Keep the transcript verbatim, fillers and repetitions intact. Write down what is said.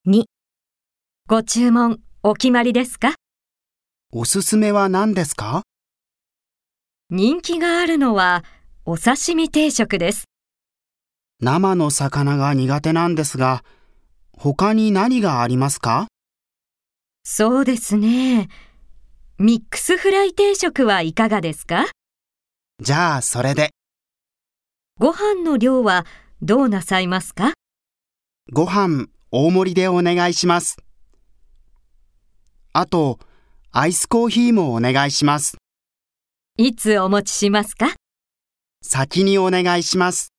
に、ご注文お決まりですか？ おすすめは何ですか？ 人気があるのはお刺身定食です。 生の魚が苦手なんですが、他に何がありますか？ そうですね。ミックスフライ定食はいかがですか？ じゃあそれで。 ご飯の量はどうなさいますか？ ご飯大盛りでお願いします。あと、アイスコーヒーもお願いします。 いつお持ちしますか？ 先にお願いします。